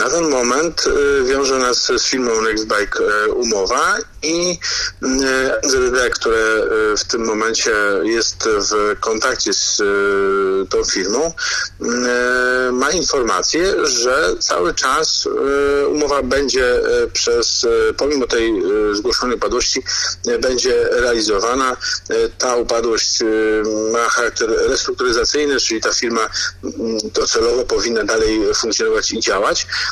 Na ten moment wiąże nas z firmą Nextbike umowa i NZD, które w tym momencie jest w kontakcie z tą firmą, ma informację, że cały czas umowa będzie pomimo tej zgłoszonej upadłości, będzie realizowana. Ta upadłość ma charakter restrukturyzacyjny, czyli ta firma docelowo powinna dalej funkcjonować i działać.